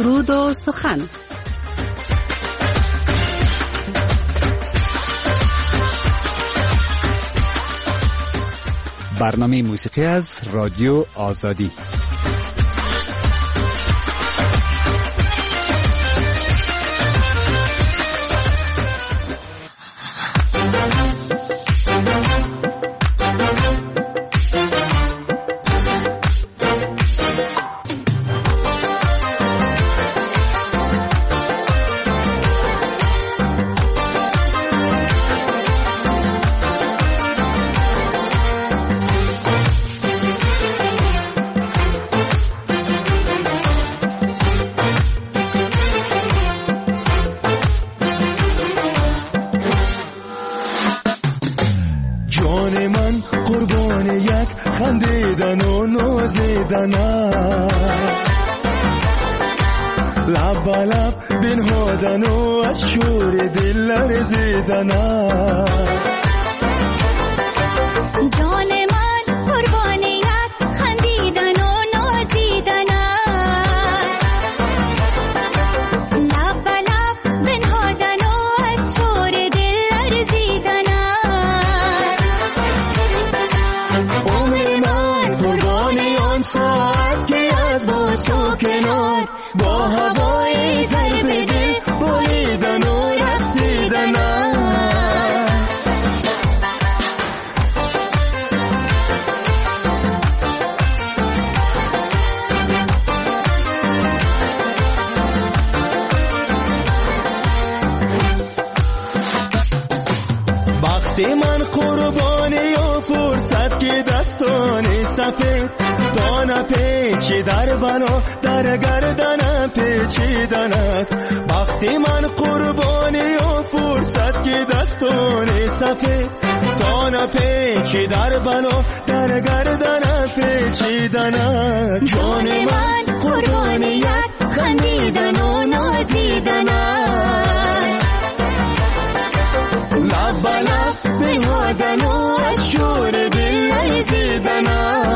سرود و سخن. برنامه موسیقی از رادیو آزادی. جان من قربان یک خندیدن و نازیدن، لب به لب بنهادن و از شور دل لرزیدن. جان من قربان یک خندیدن و نازیدن، لب به لب بنهادن و از شور دل لرزیدن. عمر من قربان آن ساعت که از باش و کنار با هوای ضرب دل بریدن و رقصیدن. وقتی من قربانی و فرصت که دستان سفید دانه پیچی در بنا در گردنم پیچیدند. وقتی من قربانی و فرصت که دستان سفید دانه پیچی در بنا در گردنم پیچیدند. جان من قربانی یک خندیدن و نازیدن، لب به لب بنهادن و از شور دل لرزیدن.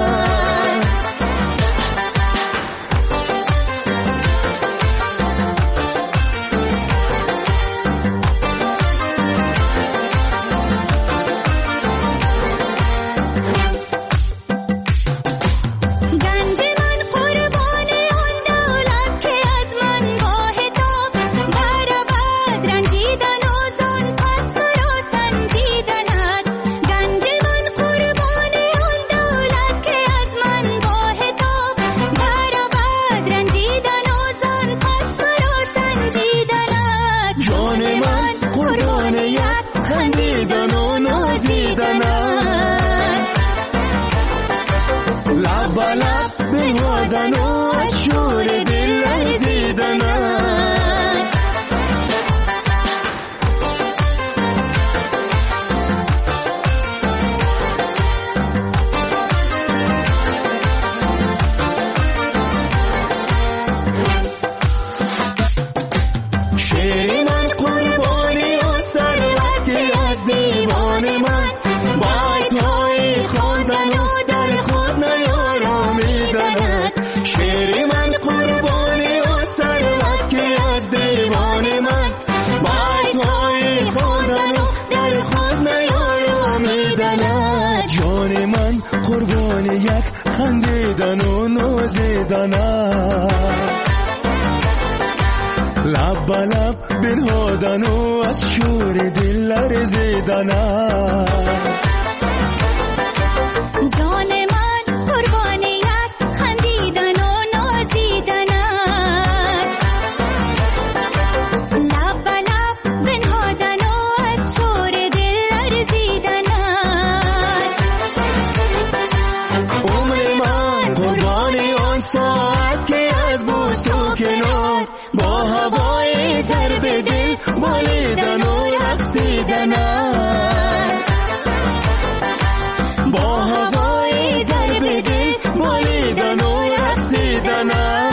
گنج من قربان آن دولت که از من با حساب برابر رنجیدن و زان پس مرا سنجیدند. گنج من قربان آن دولت که از من با حساب برابر رنجیدن و زان پس مرا سنجیدند. جان من قربان یک خندیدن و نازیدن، لب به لب بنهادن و از شور دل لرزیدن. شعر من قربانی و ثروتی از دیوان من بایت‌های خواندن و در خود نیارامیدند. شعر من قربانی و ثروتی از دیوان من بایت‌های خواندن و در خود نیارامیدند. جان من قربانی یک خندیدن و نازیدن، لب به لب بنهادن و از شور دل لرزیدن. جان من قربان یک خندیدن و نازیدن، لب به لب بنهادن و از شور دل لرزیدن. عمر من قربان آن ساعت که از بوس و کنار با هوای ضرب دل بریدن و رقصیدن. با هوای ضرب دل بریدن و رقصیدن.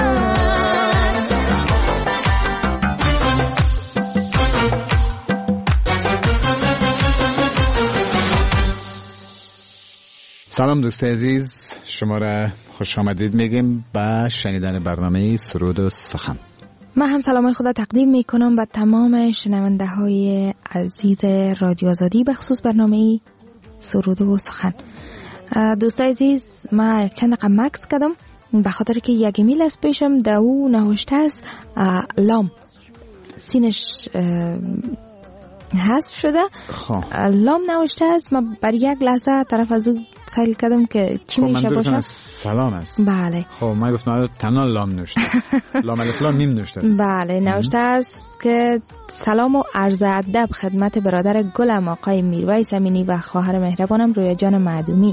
سلام دوست عزیز، شما را خوش آمدید میگیم به شنیدن برنامه سرود و سخن. من هم سلام خدا تقدیم می کنم به تمام شنونده های عزیز رادیو آزادی به خصوص برنامه سرود و سخن. دوستای عزیز، من یک چند دقیقه مکس کردم به خاطر که یک ایمیل از پیشم در او نوشته است لام سینش حذف شده. لام نوشته است. من بر یک لحظه طرف از او خیلی کردم که چی میشه باشه. سلام است. بله. خب من گفتم تنها لام نوشته است. لام الف لام میم نوشته است. بله نوشته است که سلام و عرض ادب خدمت برادر گلم آقای میرویس امینی و خواهر مهربانم رویا جان معدومی.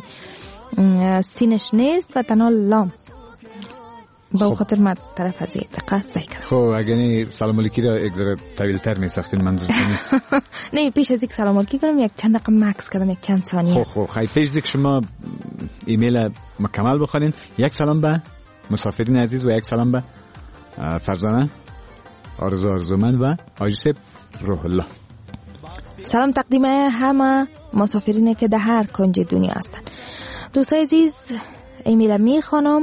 سینش نیست و تنها لام. با خاطر من طرف از یک دقیقه سعی کردم. خب اگه سلام علیکی را یک ذره طویل تر می ساختین منظور نیست. نه پیش از یک سلام علیکی کنم یک چند دقیقه مکس کردم، یک چند ثانیه. خب خیلی پیش از شما ایمیل مکمل بخونین. یک سلام به مسافرین عزیز و یک سلام به فرزانه آرزومند و آجیسب روح الله. سلام تقدیم همه مسافرین که در هر کنج دنیا هستند. دوستای عزیز، ایمیل می خوانم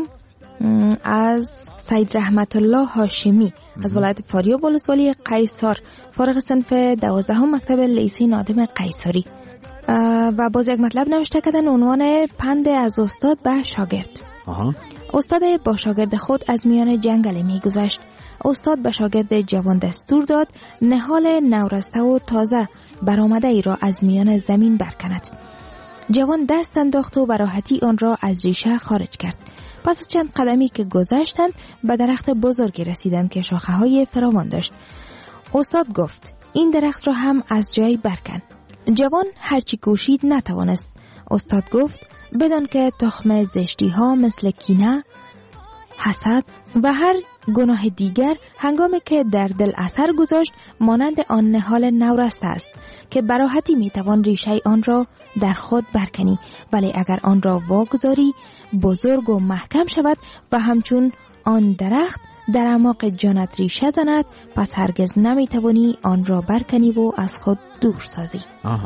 از سید رحمت الله هاشمی از ولایت فاریاب ولسوالی قیصر، فارغ صنف 12 مکتب لیسه نادم قیصری. و باز یک مطلب نوشته کردن عنوان پند از استاد به شاگرد. استاد با شاگرد خود از میان جنگل می گذشت. استاد به شاگرد جوان دستور داد نهال نورسته و تازه برآمده ای را از میان زمین برکند. جوان دست انداخت و براحتی آن را از ریشه خارج کرد. پس از چند قدمی که گذشتند به درخت بزرگی رسیدند که شاخه های فراوان داشت. استاد گفت این درخت را هم از جای برکن. جوان هرچی کوشید نتوانست. استاد گفت بدان که تخم زشتی ها مثل کینه، حسد و هر گناه دیگر هنگامی که در دل اثر گذاشت مانند آن نهال نورسته است که براحتی میتوان ریشه آن را در خود برکنی، ولی اگر آن را واگذاری بزرگ و محکم شود و همچون آن درخت در اعماق جانت ریشه زند، پس هرگز نمیتوانی آن را برکنی و از خود دور سازی.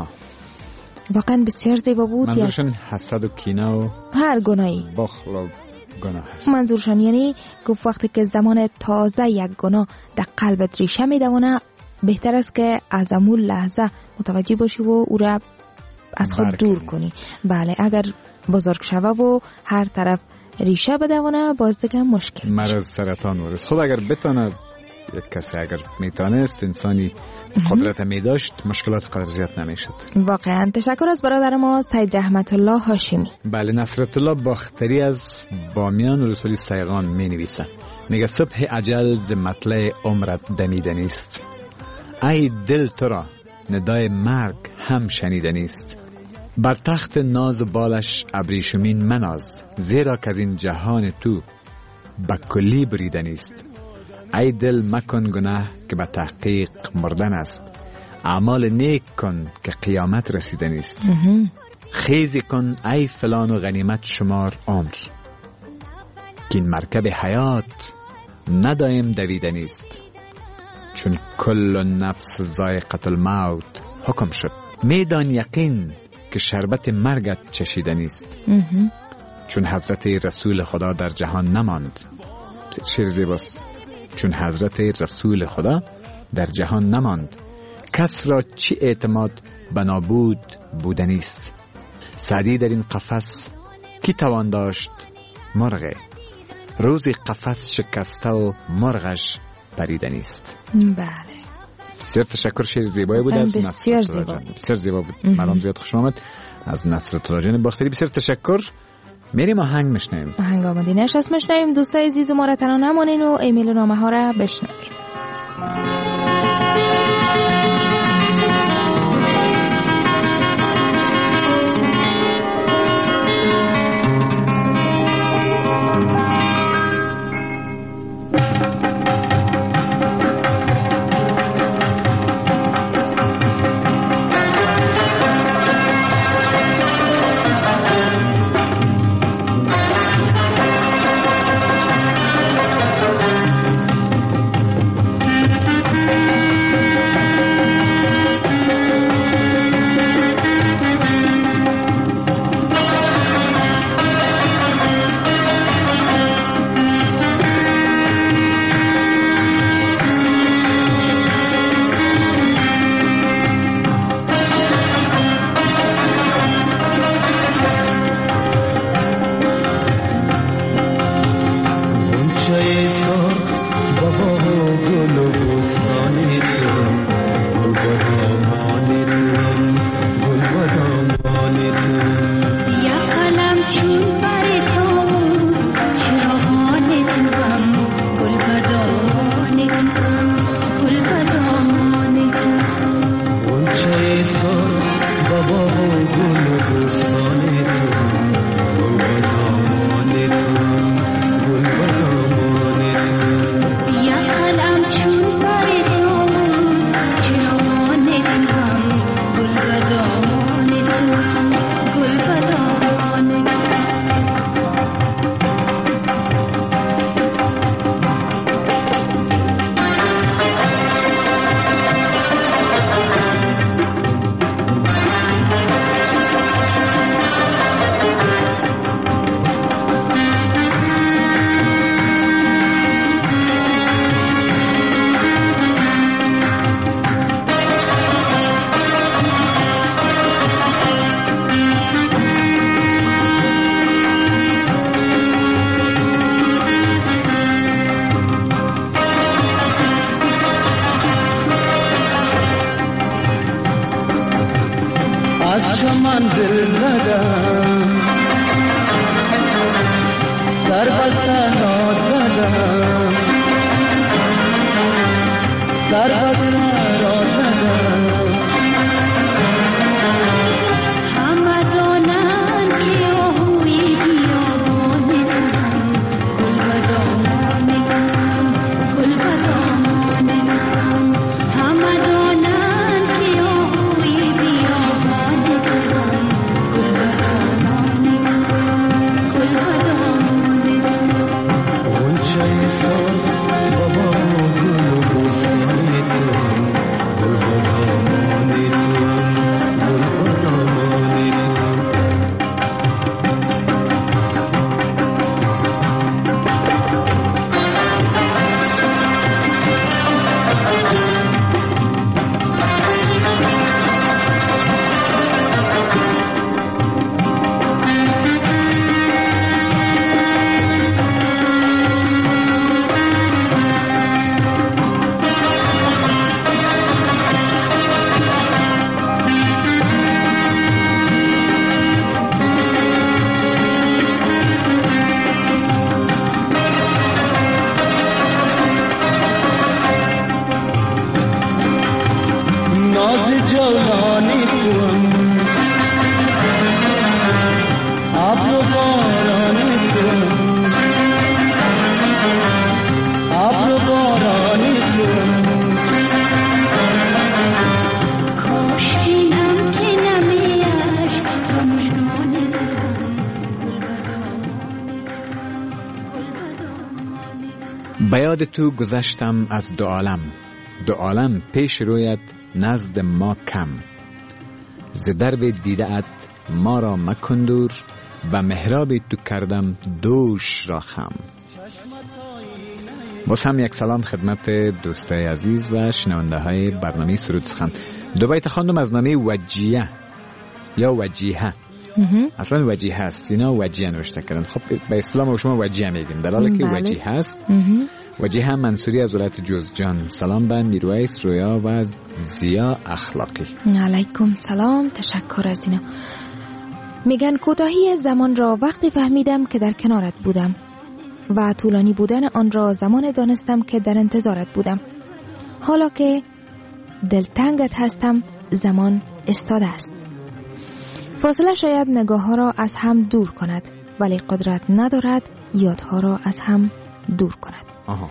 واقعا بسیار زیبا بود. منظورشون حسد و کینه و هر گناهی، بخل و گناه هست. منظورشون یعنی گفت وقتی که زمان تازه یک گناه در قلبت ریشه میدونه بهتر است که از امون لحظه متوجه باشی و او را از خود دور کنی. بله اگر بزرگ شوه و هر طرف ریشه بدونه باز دیگه مشکل مرض سرطان ورز. خب اگر بتونه یک کسی اگر میتونست انسانی قدرت میداشت مشکلات قدر زیاد نمیشد. واقعا تشکر از برادر ما سید رحمت الله هاشمی. بله نصرت الله باختری از بامیان ولسوالی سیغان می نویسه. میگه صبح اجل ز مطلع عمرت دمیده نیست. ای دل تو را ندای مرگ هم شنیده نیست. بر تخت ناز و بالش ابریشمین مناز، زیرا که از این جهان تو به کلی بریده نیست. ای دل مکن گناه که به تحقیق مردن است، اعمال نیک کن که قیامت رسیده نیست. خیزی کن ای فلان و غنیمت شمار عمر، که این مرکب حیات ندایم دویده نیست. چون کل نفس ذائقة الموت حکم شد، میدان یقین که شربت مرگت چشیده نیست. چون حضرت رسول خدا در جهان نماند. شعر زیباست. چون حضرت رسول خدا در جهان نماند، کس را چی اعتماد به نابود بودنیست. سعدی در این قفس کی توان داشت مرغ، روزی قفس شکسته و مرغش پریدنیست. بله بسیار تشکر. شعر زیبایی بود از بسیار زیبا بود. مرام زیاد خوش آمد از نصرت الله جان باختری. بسیار تشکر. میریم آهنگ میشنویم. آهنگ آماده نشست میشنویم. دوستای عزیز ما را تنها نمانین و ایمیل و نامه ها را بشنویم. چمن دل زدم سر بسته ناز زدم سر بسته راز زدم همه دانند که آهوی بیابان گل و دامان گل و دامان همه دانند که آهوی بیابان گل و دامان گل و دامان غنچه سال بابا گل و بستان تو گل و دامان تو گل و دامان ناز جولانی توام آب و بارانی توام آب و بارانی توام کاش اینم که نمیاش کمشان به یاد تو گذشتم از دو عالم پیش رویت نزد ما کم ز درب دیده ات ما را مکن دور و محراب تو کردم دوش را خم. باز هم یک سلام خدمت دوستای عزیز و شنونده های برنامه سرود سخن. دو بیت خواندم از نامه وجیه یا وجیه. اصلا وجیه هست، اینا وجیه نوشته کردن. خب به اسلام شما وجیه میگیم، در حالی که وجیه هست. وجیه هم منصوری از ولایت جوزجان. سلام به میرویس، رویا و زیا اخلاقی. علیکم سلام، تشکر از اینا. میگن کوتاهی زمان را وقتی فهمیدم که در کنارت بودم و طولانی بودن آن را زمان دانستم که در انتظارت بودم. حالا که دلتنگت هستم زمان استاده است. فاصله شاید نگاه ها را از هم دور کند ولی قدرت ندارد یادها را از هم دور کند.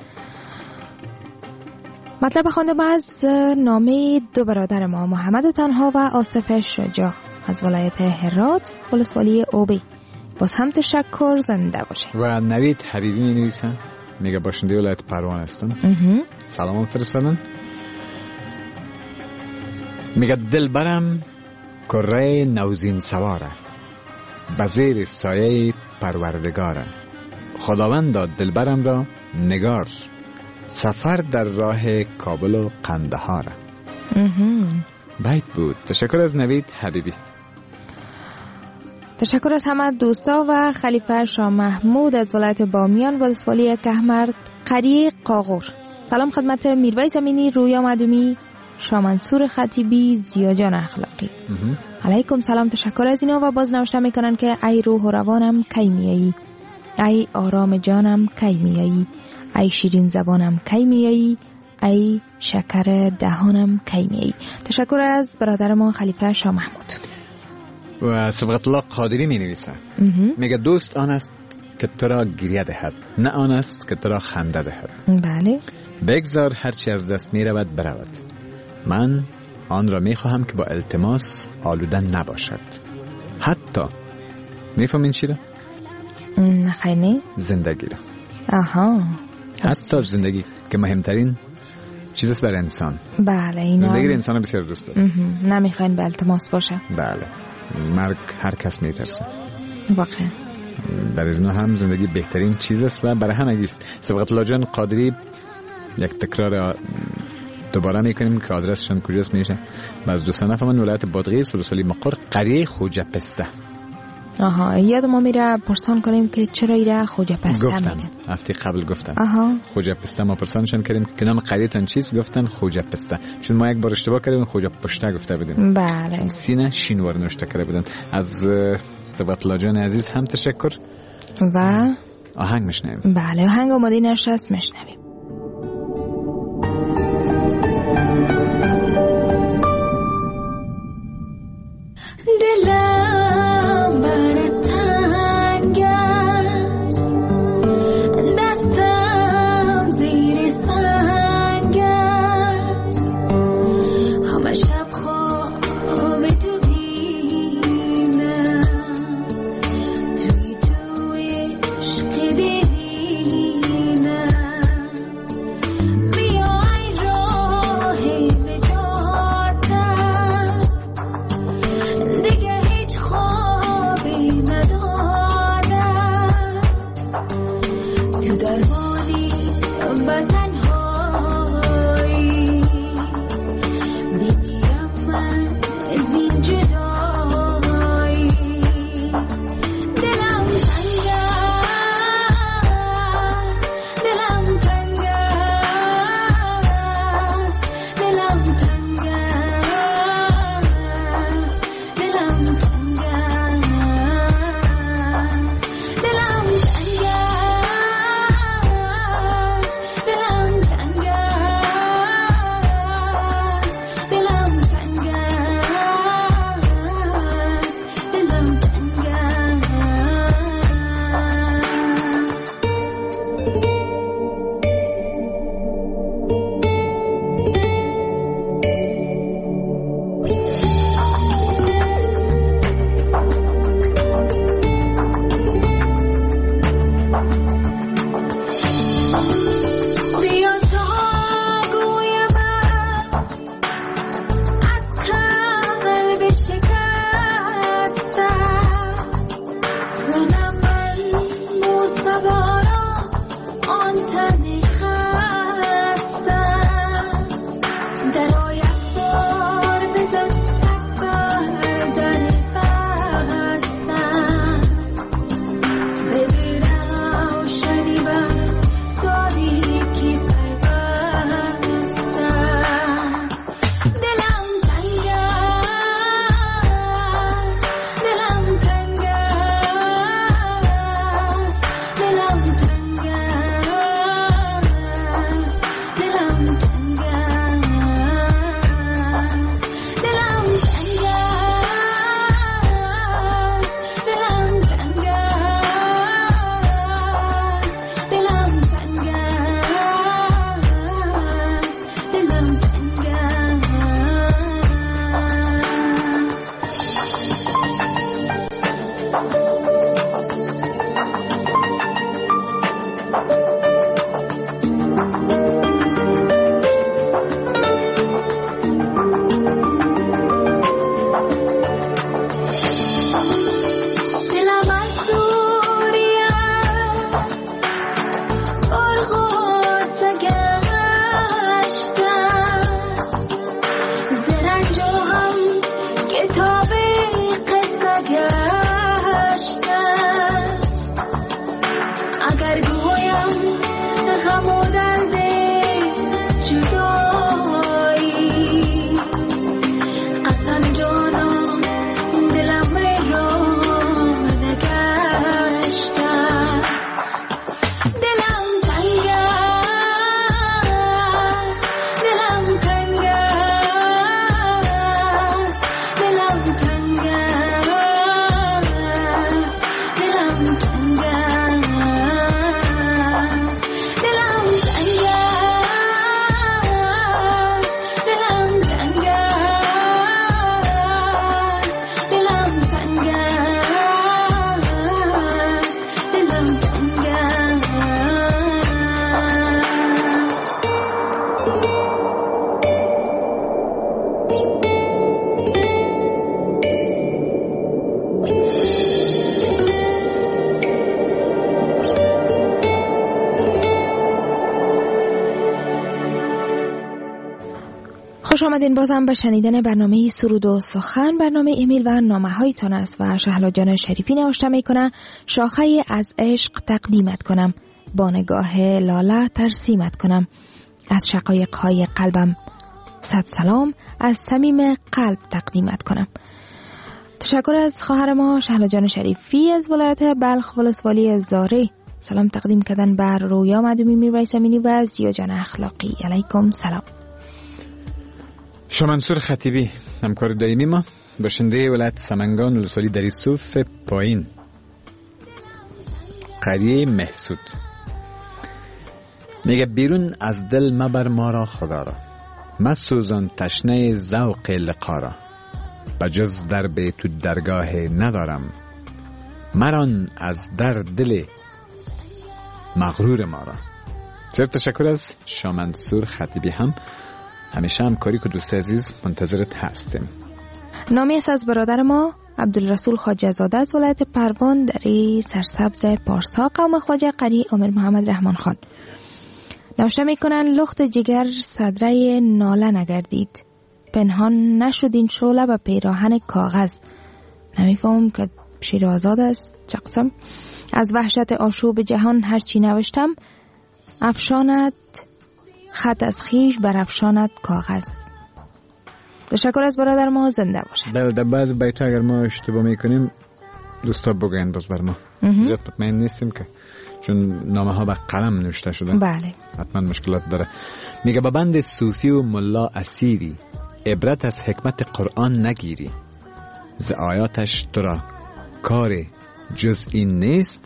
مطلب خواندم از نامه دو برادر ما، محمد تنها و آصف شجاع از ولایت هرات ولسوالی اوبی. باز هم تشکر، زنده باشه. و نوید حبیبی می نویسن، میگه باشنده ولایت پروان هستن. سلام فرستادن. میگه دلبرم کره نوزین سواره بزیر سایه پروردگاره. خداوند داد دلبرم را نگار سفر در راه کابل و قندهار. بیت بود. تشکر از نوید حبیبی. تشکر از همه دوستا و خلیفه شاه محمود از ولایت بامیان ولسوالی کهمرد قریه قاغور. سلام خدمت میرویس امینی، رویا مدومی، شاه منصور خطیبی، زیا جان اخلاقی. علیکم سلام، تشکر از اینا. و باز نوشته میکنن که ای روح و روانم کی میایی، ای آرام جانم کی میایی، ای شیرین زبانم کی میایی، ای شکر دهانم کی میایی. تشکر از برادر ما خلیفه شاه محمود. و صبغت الله قادری می نویسه، میگه دوست آن است که تو را گریه دهد، نه آن است که تو را خنده دهد. بله. بگذار هرچی از دست می رود برود، من آن را می خواهم که با التماس آلوده نباشد. حتی میفهمین چی را؟ نه خیلی زندگی را. حتی زندگی که مهمترین چیز است برای انسان. بله، اینا زندگی انسان بسیار دوست داره. نمیخواین به التماس باشه. بله، مرگ هر کس میترسه واقعا. در از هم زندگی بهترین چیز است و برای همه است. صبغت الله جان قادری، یک تکرار دوباره میکنیم که آدرسشون کجاست. میشه باز دوستان من ولایت بادغیس ولسوالی مقر قریه خوجه پسته. آها، یاد ما میره پرسان کنیم که چرا ایره خوجه پسته گفتن میگن. هفته قبل گفتن آها، خوجه پسته. ما پرسانشون کردیم که نام قریتان چیست، گفتن خوجه پسته. چون ما یک بار اشتباه کردیم خوجه پشته گفته بودیم. بله. سینه شینوار نوشته کرده بودن. از استواتلا جان عزیز هم تشکر و آهنگ میشنویم. بله، آهنگ آماده نشست میشنویم. دلم بر تنگ است، دستم زیر سنگ است، همه شب خواب تو بینم، توی عشق دیرینم. خوش آمدین بازم به شنیدن برنامه سرود و سخن. برنامه ایمیل و نامه هایتان است و شهلا جان شریفی نوشته میکنه شاخه از عشق تقدیمت کنم، با نگاه لاله ترسیمت کنم، از شقایق های قلبم صد سلام از صمیم قلب تقدیمت کنم. تشکر از خواهر ما شهلا جان شریفی از ولایت بلخ ولسوالی زاره. سلام تقدیم کردن بر رویا مدومی میرویس امینی و زیا جان اخلاقی. علیکم سلام. شامنصور خطیبی همکار دائمی ما، باشنده ولایت سمنگان ولسوالی دری صوف پایین قریه محسود، میگه بیرون از دل مبر ما را خدا را، مسوزان تشنه ذوق لقا را، بجز در به تو درگاه ندارم، مران از در دل مغرور ما را. بسیار تشکر از شامنصور خطیبی. همیشه همکاری که دوست عزیز منتظرت هستیم. نامی است از برادر ما عبدالرسول خواجه زاده از ولایت پروان دری سرسبز پارسا، قوم خواجه قری عمر محمد رحمان خان. نوشته میکنن لخت جگر صدره ناله نگردید، پنهان نشدین شعله و پیراهن کاغذ. نمیفهمم که شیر آزاد است چه قسم. از وحشت آشوب جهان هرچی نوشتم، افشاند خط از خیش بر افشاند کاغذ. تشکر از برادر ما، زنده باشن. بله، در بعض بیت‌ها اگر ما اشتباه میکنیم دوستا بگوین باز بر ما. زیاد مطمئن نیستیم که چون نامه ها به قلم نوشته شده. بله. حتما مشکلات داره. میگه با بند صوفی و ملا اسیری، عبرت از حکمت قرآن نگیری، ز آیاتش تو را کار جز این نیست،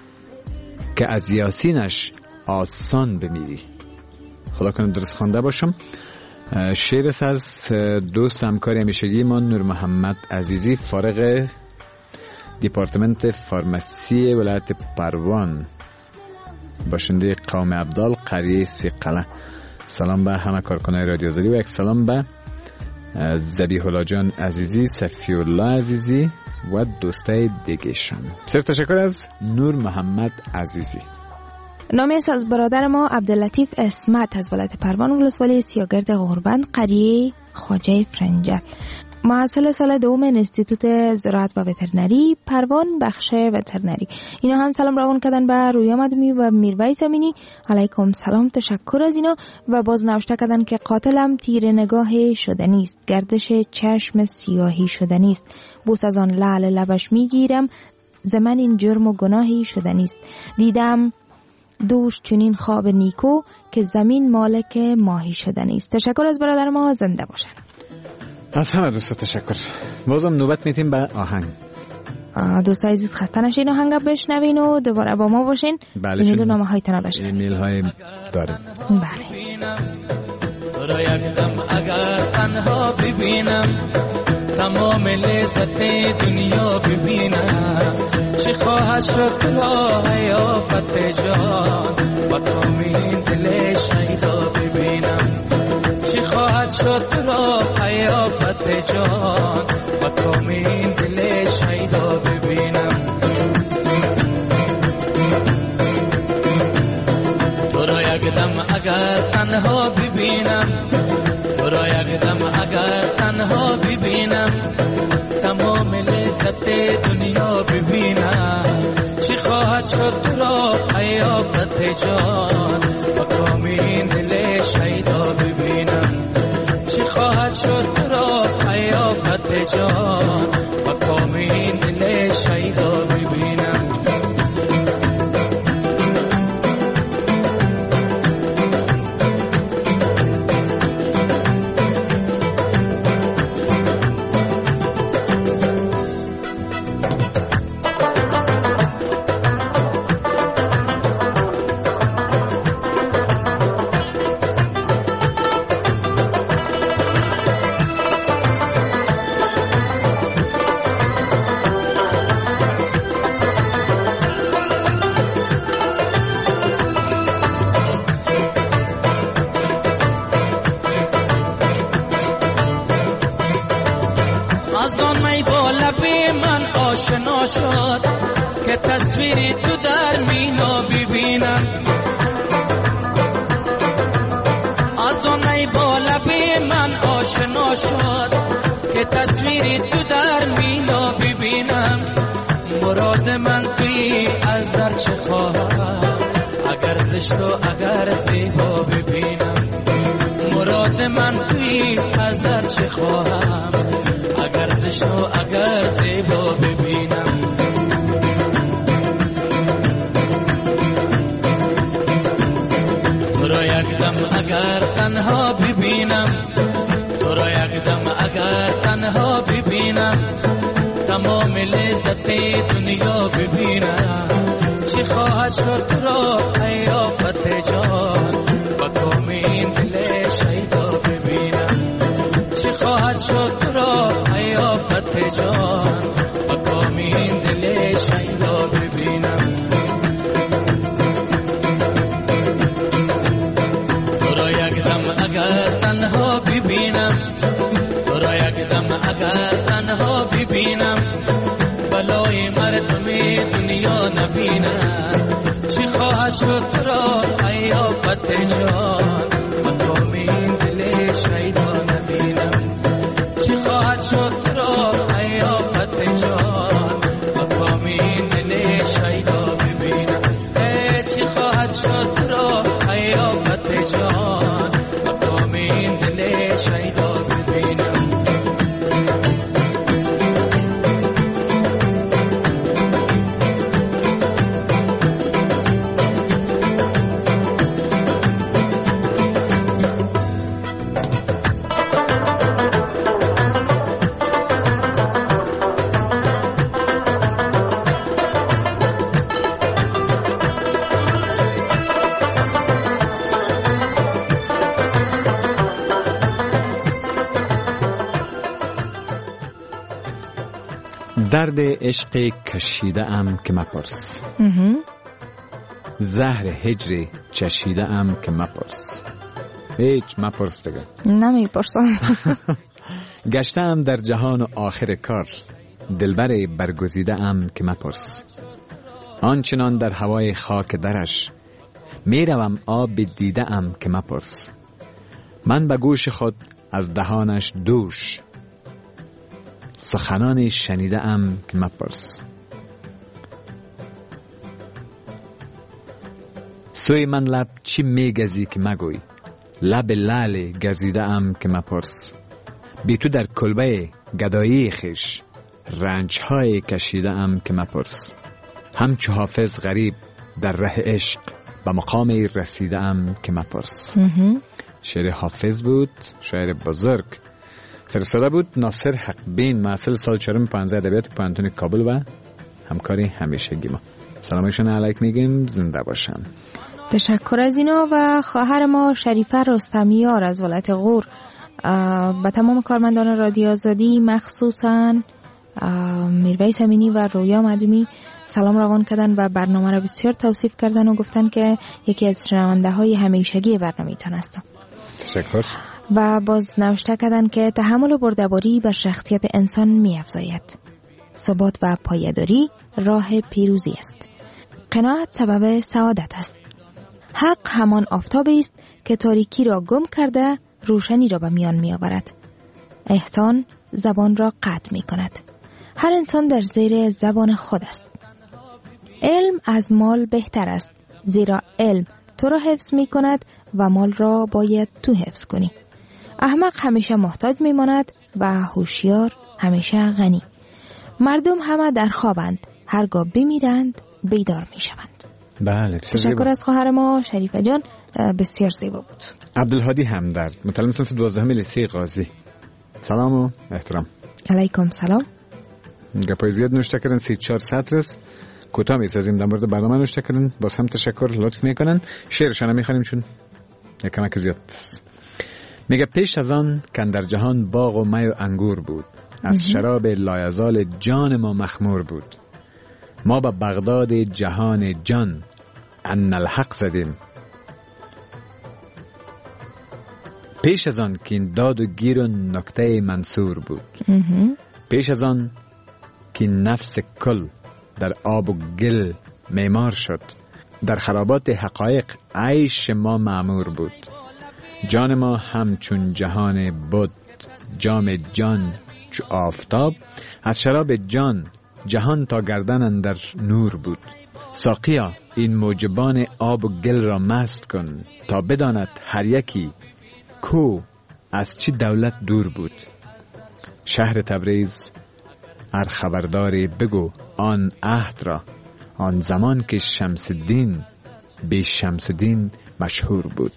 که از یاسینش آسان بمیری. خدا کنه درست خوانده باشم. شعر است از دوست همکار همیشگی ما نور محمد عزیزی، فارغ دیپارتمنت فارماسی ولایت پروان، باشنده قوم عبدال قریه سیقله. سلام به همه کارکنان رادیوزاری و یک سلام به ذبیح الله جان عزیزی، صفی الله عزیزی و دوستای دیگه‌شان. بسیار تشکر از نور محمد عزیزی. نامی است از برادر ما عبداللطیف اسمت از ولایت پروان ولسوالی سیاگرد غربند قریه خواجه فرنجر، محصل سال دوم انستیتوت زراعت و وترنری پروان بخش وترنری. اینا هم سلام روان کردن به رویا مدومی و میرویس امینی. علیکم سلام. تشکر از اینا و باز نوشته کردن که قاتلم تیر نگاه شده نیست، گردش چشم سیاهی شده نیست، بوس از آن لعل لبش میگیرم، زمن این جرم و گناهی شده نیست، دیدم دوش چنین خواب نیکو که زمین مالک ماهی شده نیست. تشکر از برادر ما، زنده باشن. از همه دوستا تشکر. بازم نوبت میتیم به آهنگ. دوستای عزیز خسته نشین، آهنگ بشنوین و دوباره با ما باشین. بله، ایمیل و نامه هایتان رو بشنوین. ایمیل های داریم. بله. تو را یک دم اگر تنها ببینم، تمام لذت دنیا ببینم، چی خواهد شد را حیافت جان، با کامین دل شیدا ببینم، چی خواهد شد را حیافت جان، با کامین دل شیدا ببینم. تو را یک دم اگر تنها ببینم، تو را یک دم اگر تنها ببینم، تمام لذت دنیا ببینم، چی خواهد شد را حیافت جان، مقام این دل شیدا ببینم، چی خواهد شد را حیافت جان، مقام این دل شیدا ببینم. آشنا شد که تصویری تو در مینا ببینم، از آن ای با لب من آشنا شد که تصویری تو در مینا ببینم. مراد من توی از در چه خواهم اگر زشت و اگر زیبا ببینم. مراد من توی از در چه خواهم اگر زشت و اگر زیبا ببینم. تو را یک دم اگر تنها ببینم، تو را یک دم اگر تنها ببینم، تمام لذت دنیا ببینم. چی خواهد شد تو را ای آفت جان با کام این دل شیدا ببینم. چی خواهد شد تو را ای آفت جان با کام این دل شیدا ببینم. تو را یک دم اگر تنها ببینم، تو را یک دم اگر تنها ببینم، بلای مردم دنیا نبینم. چی خواهد شد تو را ای آفت جان مقام این دل شیدا نبینم. چی خواهد شد تو را ای آفت جان مقام این دل شیدا ببینم. چی خواهد شد تو را ای آفت جان مقام این دل شیدا ببینم. درد عشق کشیده ام که مپرس، زهر هجر چشیده ام که مپرس. هیچ مپرس دیگه، نمیپرسم. گشتم در جهان و آخر کار، دلبر برگزیده ام که مپرس. آنچنان در هوای خاک درش، میروم آب دیده ام که مپرس. من به گوش خود از دهانش دوش، سخنانی شنیده ام که مپرس. سوی من لب چی میگزی که مگوی، لب لعل گزیده ام که مپرس. بی تو در کلبه گدایی خیش، رنجهای کشیده ام که مپرس. همچو حافظ غریب در ره عشق، به مقام رسیده ام که مپرس. شعر حافظ بود، شاعر بزرگ. فرستاده بود ناصر حق بین، محصل سال 4 15 ادبیات پانتون کابل و همکاری همیشگی ما. سلامشون علیک میگیم، زنده باشن. تشکر از اینا. و خواهر ما شریفه رستمیار از ولایت غور به تمام کارمندان رادیو آزادی، مخصوصاً میرویس امینی و رویا مدومی سلام روان کردن و برنامه را بسیار توصیف کردن و گفتن که یکی از شنونده های همیشگی برنامه ایتان هستم. تشکر. و باز نوشته کردن که تحمل و بردباری بر شخصیت انسان می افزاید. ثبات و پایداری راه پیروزی است. قناعت سبب سعادت است. حق همان آفتابی است که تاریکی را گم کرده روشنی را به میان می آورد. احسان زبان را قطع می کند. هر انسان در زیر زبان خود است. علم از مال بهتر است، زیرا علم تو را حفظ می کند و مال را باید تو حفظ کنی. احمق همیشه محتاج می ماند و هوشیار همیشه غنی. مردم همه در خوابند، هرگاه بمیرند بیدار می شوند. بله، تشکر از خواهر ما شریفه جان، بسیار زیبا بود. عبدالهادی همدرد، متعلم صنف 12 لیسه قاضی. سلام و احترام. علیکم سلام. گپای زیاد نوشته کردن، 34 سطر است. کوتاه می‌سازیم، در مورد برنامه نوشته کردن. باز هم تشکر، لطف میکنن. شعرشان میخوانیم چون یکمک زیاد است. میگه پیش از آن که در جهان باغ و می و انگور بود، از شراب لایزال جان ما مخمور بود. ما به بغداد جهان جان ان الحق زدیم. پیش از آن که این داد و گیر و نکته منصور بود. پیش از آن که نفس کل در آب و گل معمار شد، در خرابات حقایق عیش ما معمور بود. جان ما همچون جهان بود، جام جان چو آفتاب. از شراب جان جهان تا گردن اندر نور بود. ساقیا این موجبان آب و گل را مست کن، تا بداند هر یکی کو از چی دولت دور بود. شهر تبریز هر خبرداری بگو آن عهد را، آن زمان که شمس الدین به شمس الدین مشهور بود.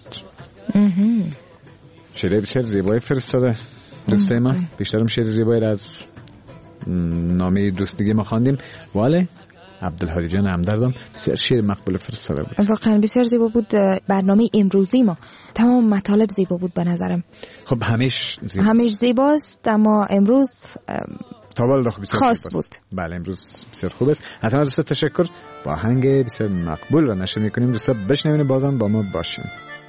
شعر بسیار زیبایی فرستاده دوستای ما. بیشترم شعر زیبایی را از نامه دوستگی ما خواندیم، ولی عبدالهادی جان همدردم بسیار شعر مقبول فرستاده بود. واقعا بسیار زیبا بود. برنامه امروزی ما تمام مطالب زیبا بود به نظرم. خب همیش زیباست، اما امروز خاص بود. بله امروز بسیار خوب است. از همه دوستا تشکر. با آهنگ بسیار مقبول را نشر میکنیم. دوستا بشنوین، بازم با ما باشین.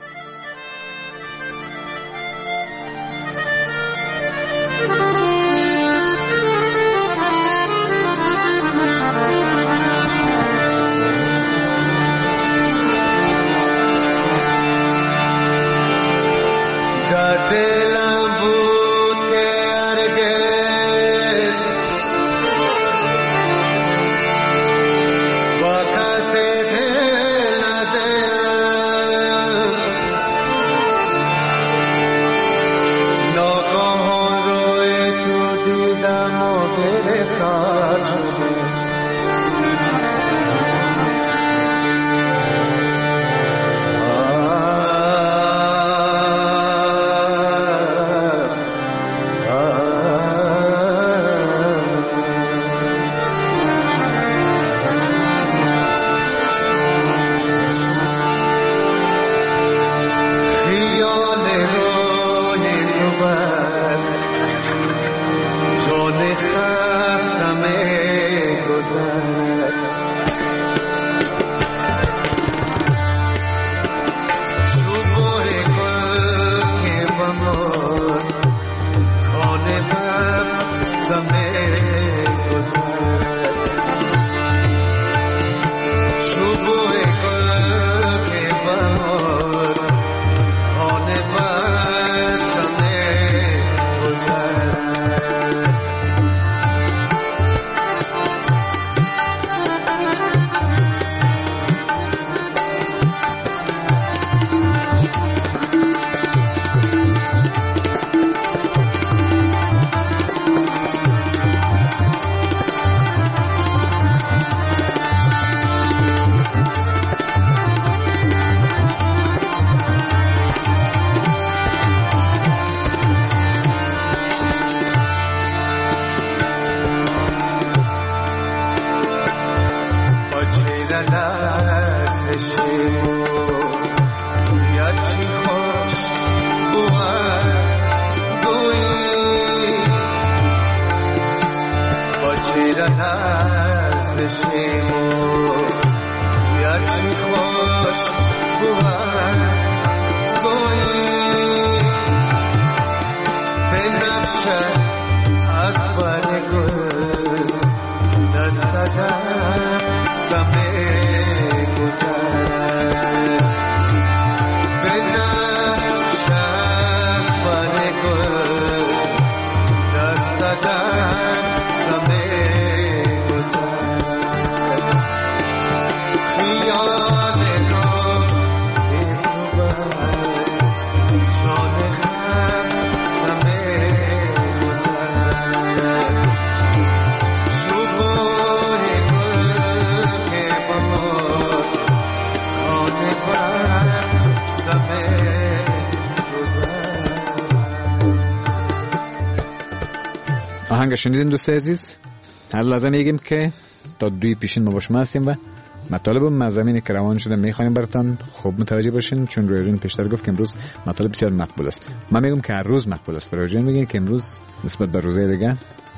آهنگ شنیدین دوست عزیز. هر لحظه میگیم که تا دوی پیشین ما با شما هستیم و مطالب مضامینی که روان شده میخوایم براتون خوب متوجه باشین، چون رویجان پیشتر گفت که امروز مطالب بسیار مقبول است. من میگم که هر روز مقبول است، رویجان میگه که امروز نسبت به روزهای دیگه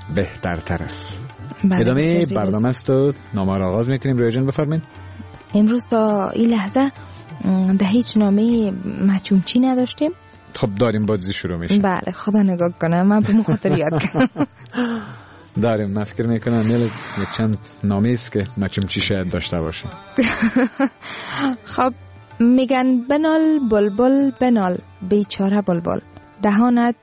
بهترتر است. ادامه برنامه است و نامه را آغاز میکنیم. رویجان بفرمایید. امروز تا این لحظه ده هیچ نامه مچومچی نداشتیم. خب داریم، بازی شروع میشه. بله خدا نگاه کنه، من به مخاطر یاد کنم. داریم. من فکر میکنم یک چند نامه است که مچومچی شاید داشته باشه. خب میگن بنال بلبل بنال بیچاره بلبل دهانت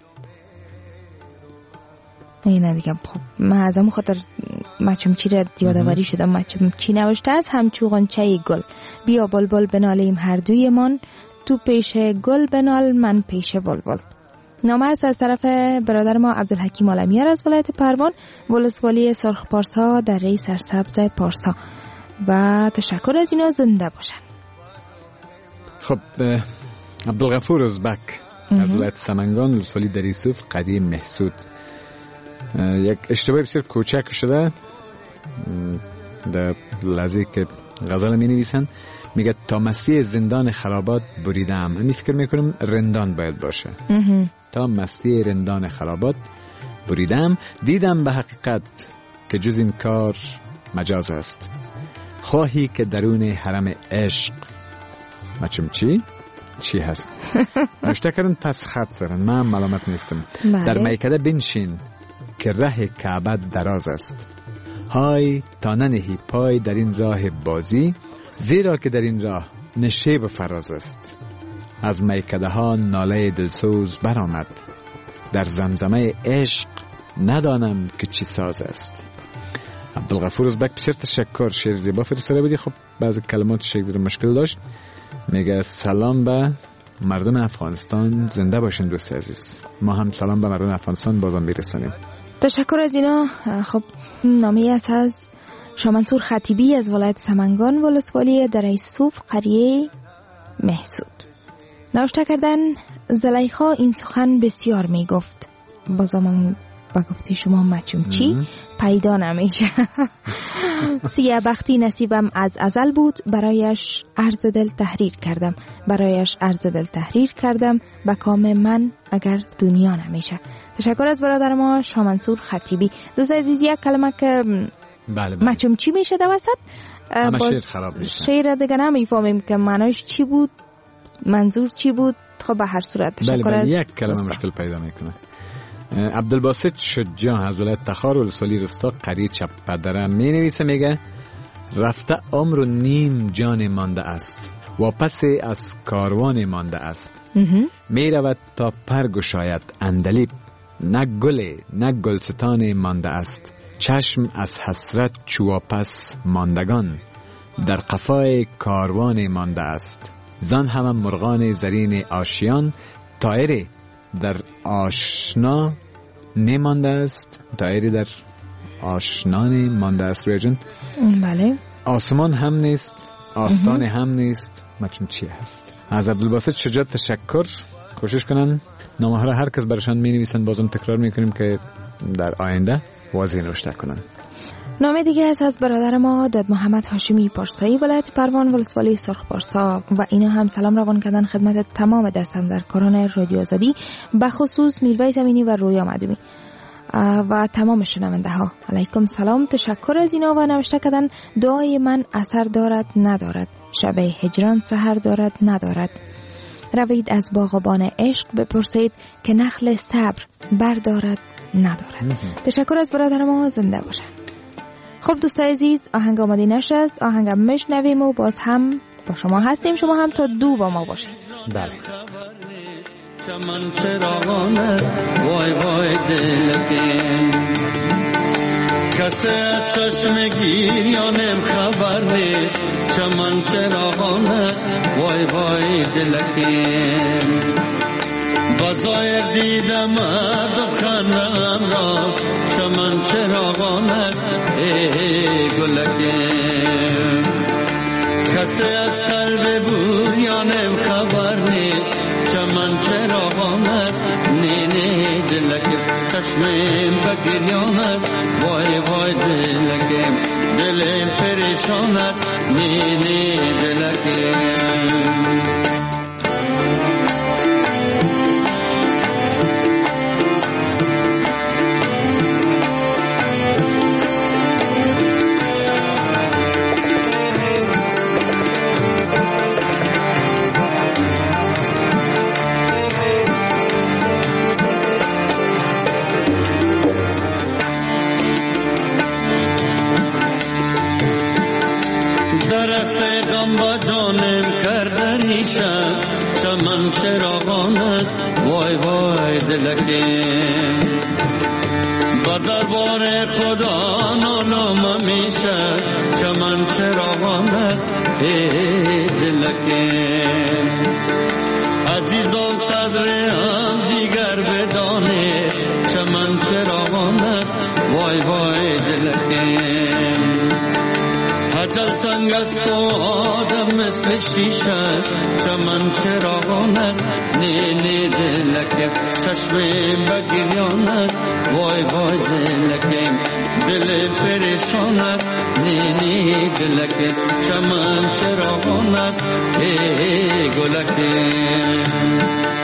اینه دیگه. خب من از همون خاطر مچمچی را یادآوری شدم. مچمچی نوشته است همچو غنچه گل بیا بلبل بنالیم هر دوی من تو پیش گل بنال من پیش بلبل. نامه است از طرف برادر ما عبدالحکیم عالمیار از ولایت پروان ولسوالی سرخ پارسا در ری سرسبز پارسا و تشکر از اینا زنده باشن. خب عبدالغفور ازبک از ولایت سمنگان ولسوالی در یوسف قریه محسود یک اشتباه بسیار کوچک شده در لحظه که غزل می نویسن. میگه تا مستی زندان خرابات بریدم. من فکر میکنم رندان باید باشه. تا مستی رندان خرابات بریدم دیدم به حقیقت که جز این کار مجاز است. خواهی که درون حرم عشق مچمچی چی هست نوشته کردن پس خط زدن. من ملامت نیستم. در میکده بنشین که ره کعبه دراز است. های تا ننهی پای در این راه بازی زیرا که در این راه نشیب فراز است. از میکده ها ناله دلسوز برآمد در زمزمه عشق ندانم که چی ساز است. عبدالغفور ازبک بسیار تشکر. شعر زیبا فرستاده بودی. خب بعضی کلمات شکل مشکل داشت. میگه سلام به مردم افغانستان زنده باشین دوست عزیز. ما هم سلام به مردم افغانستان بازم برسانیم. تشکر از اینا. خب نامی است از شامنصور خطیبی از ولایت سمنگان ولسوالی در یوسف قریه محسود. نوشته کردن زلیخا این سخن بسیار می گفت بازم با گفته شما مچمچی پیدا نمیشه. سیه بختی نصیبم از ازل بود برایش عرض دل تحریر کردم به کام من اگر دنیا نمیشه. تشکر از برادر ما شامنصور خطیبی. دوست عزیز یک کلمه که بله. مچمچی میشه در وسط شعر خراب میشه. شعر دیگه نمیفهمیم که معناش چی بود منظور چی بود. خب به هر صورت تشکر از یک کلمه مشکل پیدا میکنه. عبدالباسط شجاع از ولایت تخار ولسوالی رستا قریه چپدره می نویسه. میگه رفته عمر و نیم جان مانده است و پس از کاروان مانده است. می رود تا پر گشاید اندلیب نه گل نه گلستان مانده است. چشم از حسرت چوپس ماندگان در قفای کاروان مانده است. زن هم مرغان زرین آشیان طایری در آشنا نمانده است. طایری در آشنا نمانده است. ریجن بله. آسمان هم نیست آستان هم نیست مچمچی هست. از عبدالباسط شجاع تشکر. کوشش کنن نامه ها را هر کس برشان می نویسن بازم تکرار می کنیم که در آینده واضح نوشته کنن. نامه دیگه از برادر ما داد محمد هاشمی پارسایی ولایت پروان ولسوالی سرخ پارسا و اینا هم سلام روان کردن خدمت تمام دستاندرکاران رادیو آزادی به خصوص میرویس امینی و رویا مدومی و تمام شنونده ها. علیکم سلام. تشکر از اینا و نوشته کردن دعای من اثر دارد ندارد شب هجران سحر دارد ندارد روید از باغبان عشق بپرسید که نخل صبر بردارد ندارد. تشکر از برادر ما زنده باشن. خب دوستای عزیز آهنگ آماده نشست. آهنگ میشنویم و باز هم با شما هستیم. شما هم تا 2 با ما باشید. بله. چمن چراغان است وای وای دلکیم کسی از چشم گیریانم خبر نیست چمن چراغان است وای وای دلکیم بازای دیدم مرد خندم را چمن چراغان است ای گلکیم کسی از قلب بوریانم خبر نیست چمن چراغان است نینه دلکیم چشمم بگریان است وای وای دلکیم دلم پریشان است نینه دلکیم درخت غم با جانم کردن میشم چمن چراغان است وای وای دلکم با دربار خدا نالم میشه چمن چراغان است ای دلکم عزیزان قدرم دیگر بدانه چمن چراغان است وای وای دلکم اجل سنگ است و آدم مثل شیشه چمن چراغان است نی نی دلکم چشم بگریان است وای وای دلکم دل پریشان است نی نی دلکم چمن چراغان است ای گلکم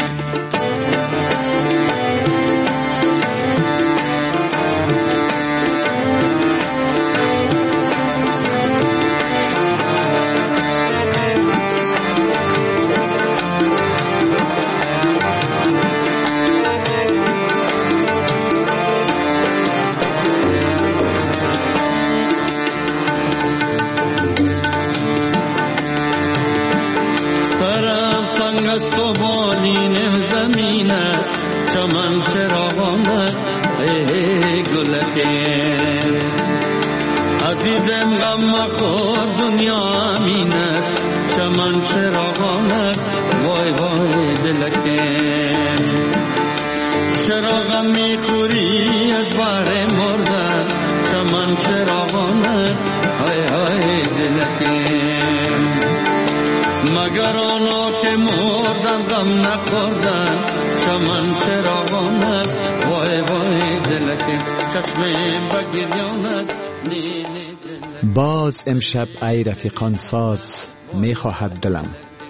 است و بالینم زمین است چمن چراغان است ای گلکم عزیزم غم مخور دنیا امین است چمن چراغان است وای وای دلکم چرا غم میخوری از بحر مردن چمن چراغان است های های دلکم مگر آنها که مردن غم نخوردن چمن چراغان است وای وای دلکم چشم بگریان است نی نی دلکم باز امشب ای رفیقان ساز میخواهد دلم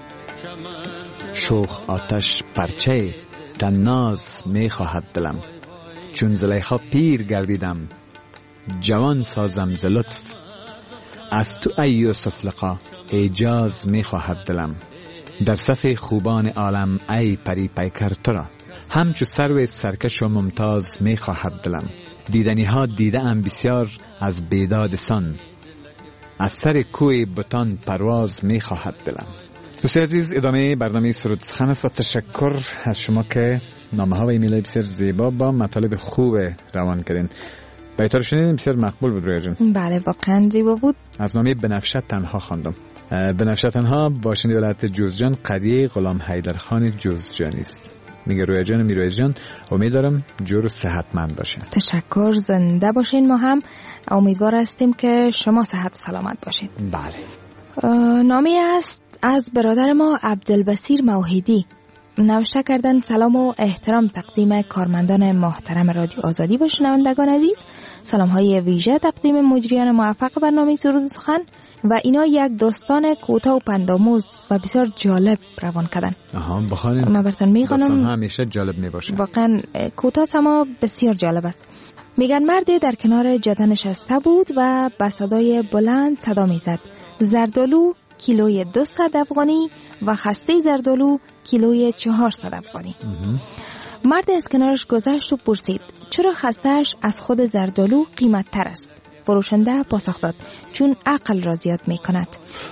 شوخ آتش پرچه تناز میخواهد دلم چون زلیخا پیر گردیدم جوان سازم ز لطف از تو ای یوسف لقا اجاز میخواهد دلم در صف خوبان عالم ای پری پیکر تو را همچو سرو سرکش و ممتاز میخواهد دلم دیدنی ها دیده ام بسیار از بیداد سان از سر کوی بتان پرواز میخواهد دلم. دوستان عزیز ادامه برنامه سرود سخن است و تشکر از شما که نامه ها و ایمیل بسیار زیبا با مطالب خوب روان کردین. بیتار شنیدین بسیار مقبول بود رویا جان. بله واقعا زیبا بود. از نامه بنفشه تنها خواندم. بنفشه تنها باشنده ولایت جوزجان قریه غلام حیدرخان جوزجانی است. میگه رویا جان میرویز جان امیدوارم جور و صحتمند باشین. تشکر زنده باشین. ما هم امیدوار هستیم که شما صحت سلامت باشین. بله. نامه است از برادر ما عبدالبصیر موحدی. نوشته کردن سلام و احترام تقدیم کارمندان محترم رادیو آزادی و شنوندگان عزیز. سلام های ویژه تقدیم مجریان موفق برنامه سرود سخن و اینا یک داستان کوتاه و پندآموز و بسیار جالب روان کردن. بخوانید. من براتون میخوانم. داستان همیشه جالب میباشه. واقعا کوتاه اما بسیار جالب است. میگن مردی در کنار جاده نشسته بود و با صدای بلند صدا میزد: زردالو کیلوی 200 افغانی و خسته زردالو کیلوی 400 افغانی. مرد از کنارش گذشت و پرسید: چرا خسته‌اش از خود زردالو قیمت تر است؟ فروشنده پاسخ داد: چون عقل را زیاد می کند.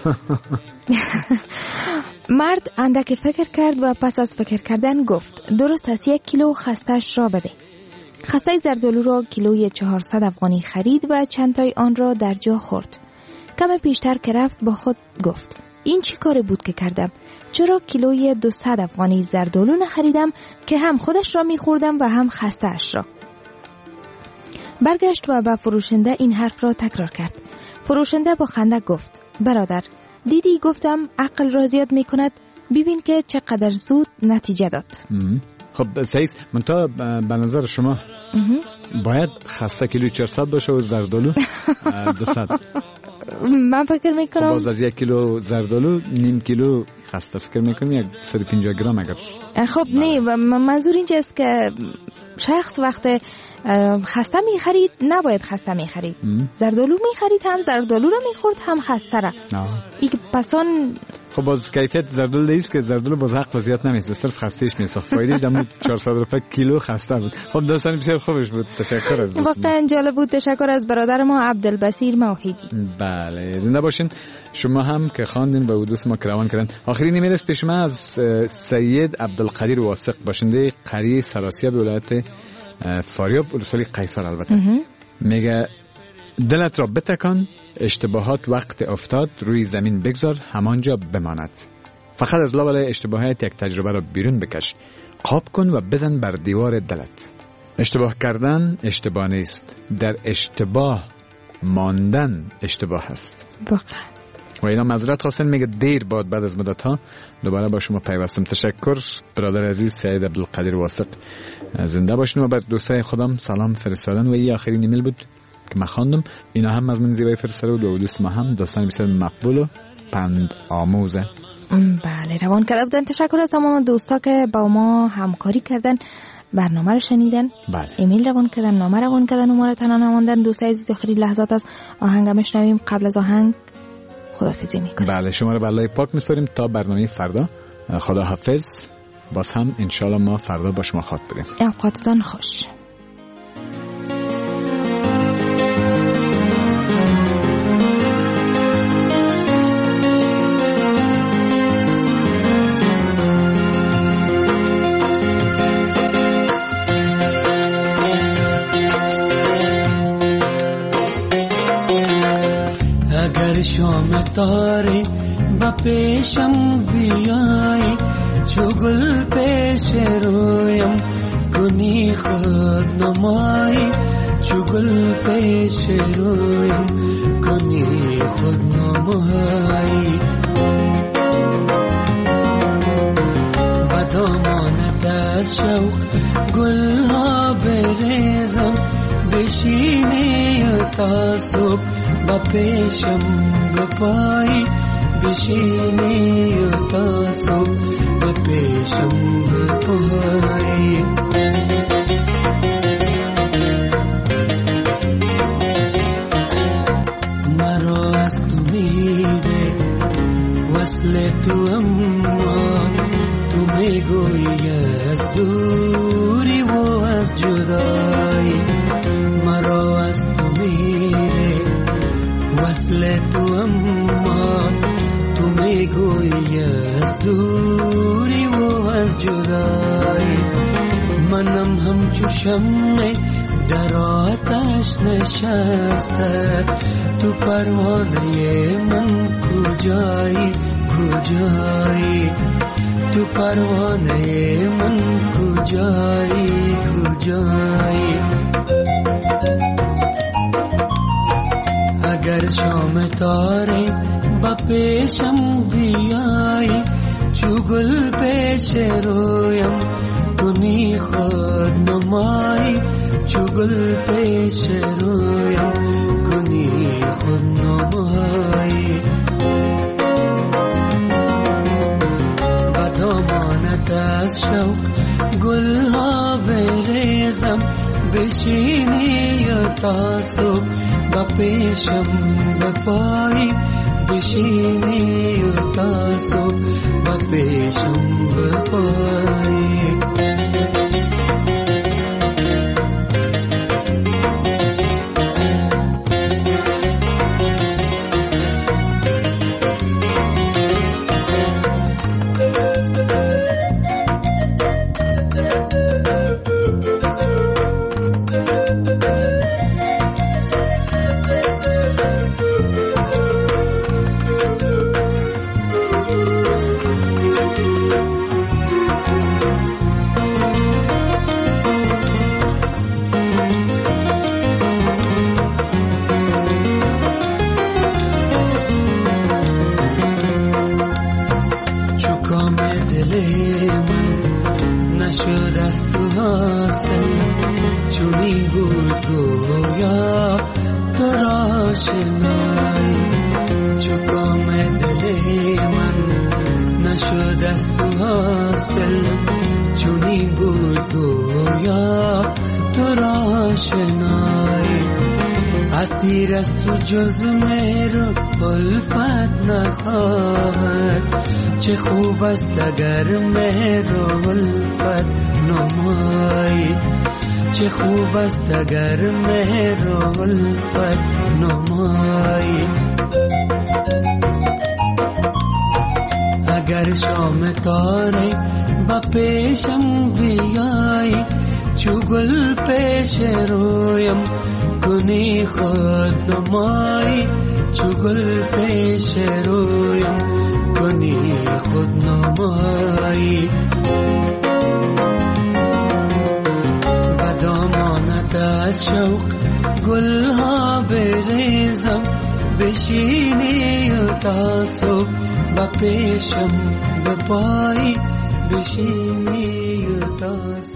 مرد اندک فکر کرد و پس از فکر کردن گفت: درست است، 1 کیلو خسته‌اش را بده. خسته زردالو را کیلوی 400 افغانی خرید و چند تای آن را در جا خورد. کم پیشتر که رفت با خود گفت: این چی کار بود که کردم؟ چرا کیلوی 200 افغانی زردالو نخریدم که هم خودش را میخوردم و هم خسته اش را؟ برگشت و با فروشنده این حرف را تکرار کرد. فروشنده با خنده گفت: برادر، دیدی گفتم عقل را زیاد میکند؟ ببین که چقدر زود نتیجه داد. خب صحیح. منتها به نظر شما باید خسته کیلوی 400 باشه و زردالو 200. من فکر میکنم باز از 1 کیلو زردالو نیم کیلو خسته فکر میکنم 150 گرم اگر. خب نه، منظور اینجاست که شخص وقت خسته میخرید نباید خسته میخرید. زردالو میخرید هم زردالو رو میخورد هم خسته را. این پسان خب باز کیفیت زردالو دیست که زردالو باز حق وضعیت نمیست، صرف خستهش میساخت. فایده دمو 400 روپیه کیلو خسته بود. خب داستان بسیار خوبش بود. تشکر از واقعا جالب بود. تشکر از برادر ما عبدالبصیر موحدی. بله زنده باشین. شما هم که خواندین و دوست ما روان کردن. آخرین ایمیل است پیش من از سید عبدالقدیر واثق، باشنده قریه سراسیاب ولایت فاریاب ولسوالی قیصر. البته میگه دلت را بتکان، اشتباهات وقت افتاد روی زمین بگذار، همانجا بماند. فقط از لابلای اشتباهات یک تجربه را بیرون بکش، قاب کن و بزن بر دیوار دلت. اشتباه کردن اشتباه نیست، در اشتباه ماندن اشتباه است. واقعا. و اینا معذرت خواستن. میگه دیر بعد از مدت ها دوباره با شما پیوستم. تشکر برادر عزیز سید عبدالقدیر واثق. زنده باشین و بر دوستای خودم سلام فرستادن. و این آخرین ایمیل بود که من خواندم. اینا هم از من زیبای فرستاده بود و دوست ما هم داستان بسیار مقبول و پند آموزه. بله، روان کرده بودن. تشکر از تمام دوستا که با ما همکاری کردن، برنامه رو شنیدن، بله. ایمیل روان کردن، نامه روان کردن، امور تنها نماندن. دوستای عزیز آخرین لحظات از آهنگ میشنویم. قبل از آهنگ خداحافظی میکنیم. بله، شما رو به الله پاک میسپاریم تا برنامه فردا. خدا حافظ. باز هم انشالله ما فردا با شما خاط بدیم. اوقاتتان خوش. شام تاره با پیشم بیایی، چو گل پیش رویم کنی خود نمایی، چو گل پیش رویم کنی خود نمایی. با دامانت از شوق گل ها بریزم، بشینی تا صبح با پیشم بپایی، بشینی تا صبح با پیشم بپایی. مرا از تو میده وصل تو، اما تو میگویی از دوری و از جدایی. مرا از تو میده وصل تو، اما تو میگویی از دوری و از جدایی. منم همچو شمع در آتش نشسته، تو پروانه من کجایی کجایی، تو پروانه من کجایی کجایی. اگر شام تاره با پیشم بیایی، چو گل پیش رویم کنی خود نمایی، چو گل پیش رویم کنی خود نمایی. با دامانت از شوق گل ها بریزم، بشینی تا صبح با پیشم بپایی، بشینی تا صبح با پیشم بپایی. نشد از تو حاصل، چونی بود گویا تو را شنای. چو کام دل من نشد از تو حاصل، چونی بود گویا تو را شنای. اسیر از تو جز مهر الفت نخواهد، چه خوب است اگر مهر الفت نمایی، چه خوب است اگر مهر الفت نمایی. گر شام تاره با پیشم بیایی چو گل پیش رویم کنی خود نمایی چو گل پیش رویم کنی خود نمایی بدامانت از شوق گلها بریزم بشینی و تاسو با پیشم بپایی بشینی و تاسو